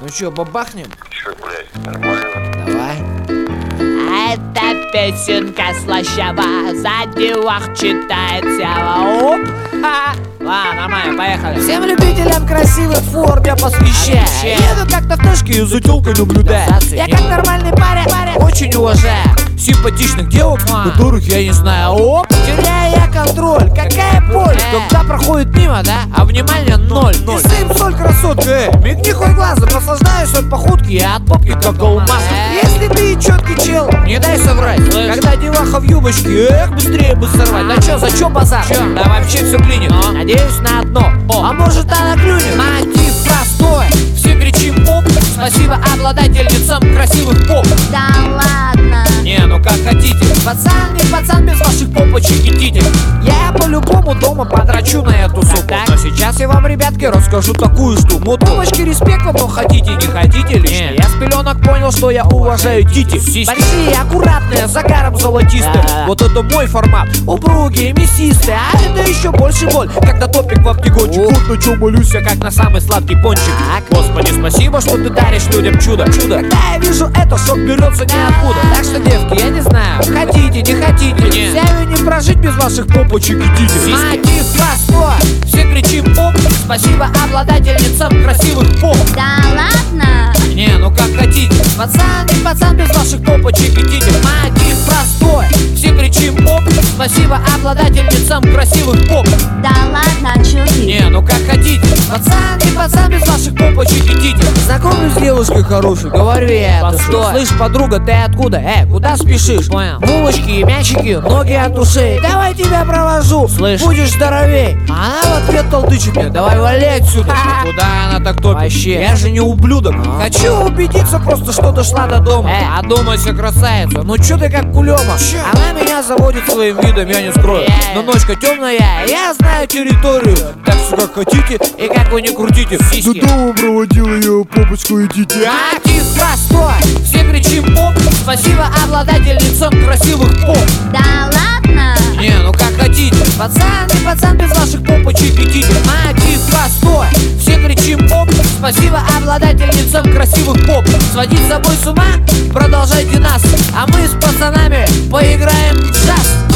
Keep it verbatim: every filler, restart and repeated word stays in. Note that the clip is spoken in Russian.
Ну чё, бабахнем? Чё, блядь, нормально? Давай. Эта песенка слащава, за девах читает сява. Оп! Ха! Ладно, нормально, поехали. Всем любителям красивых форм я посвящаю. Еду как-то в тачке и за тёлкой наблюдаю. Я как нормальный парень, парень очень уважаю симпатичных девок, которых я не знаю. Оп, теряю я контроль, какая боль, когда проходит мимо, да, а внимания ноль. Не сыпь соль, красотка, э, мигни хоть глазом, наслаждаюсь от походки и от попки, как алмаз. Если ты четкий чел, не дай соврать, когда деваха в юбочке, эх, быстрее бы сорвать. Да чё, за чё базар? Да вообще все клинит, надеюсь на одно. А может она клюнет? Мотив простой, все кричим оп, спасибо обладательницам красивых поп. Да ладно. Не, ну как хотите. Пацан, не пацан без ваших попочек и титик. Я по-любому дома подрачу на эту суку. Но сейчас я вам, ребятки, расскажу такую штуку. Попочки, респект вам, но хотите, не хотите лично. Я с пеленок понял, что я уважаю тити. Большие, аккуратные, загаром золотистым. Вот это мой формат, упругие, мясистые. А это еще больше боль, когда топик вам тягончик. Вот на чем молюсь я, как на самый сладкий пончик. Господи, спасибо, что ты даришь людям чудо. Чудо. Когда я вижу это, шок берется ниоткуда. Так что, девки, я не знаю, хотите, не хотите, взяю не прожить без ваших попочек и титик. Мотив простой, все кричим оп, спасибо обладательницам красивых поп. Да ладно. Не, ну как хотите. Пацан, не пацан без ваших попочек и титик. Мотив простой, все кричим оп, спасибо обладательницам красивых поп. Да ладно, чё ты? Не, ну как хотите. Пацан, не пацан без ваших попочек и титик. Знакомлюсь с девушкой хорошей, говорю я это. Слышь, подруга, ты откуда? Э, куда спешишь? Понял. Булочки и мячики, ноги от ушей. Давай тебя провожу, слышь, будешь здоровей. А она в ответ толдычит мне, давай вали отсюда. Куда она так топит? Вообще, я же не ублюдок. Хочу убедиться просто, что дошла до дома. Э, одумайся, красавица, ну чё ты как кулема? Она меня заводит своим видом, я не скрою. Но ночка темная, я знаю территорию. Так что как хотите и как вы не крутите. До дома проводил ее попочку, идите. Мотив простой, все кричим оп, спасибо обладательницам красивых поп. Да ладно. Не, ну как хотите. Пацан, не пацан без ваших попочек и титик. Мотив простой, все кричим оп, спасибо обладательницам красивых поп. Сводить с собой с ума, продолжайте нас, а мы с пацанами поиграем в джаз.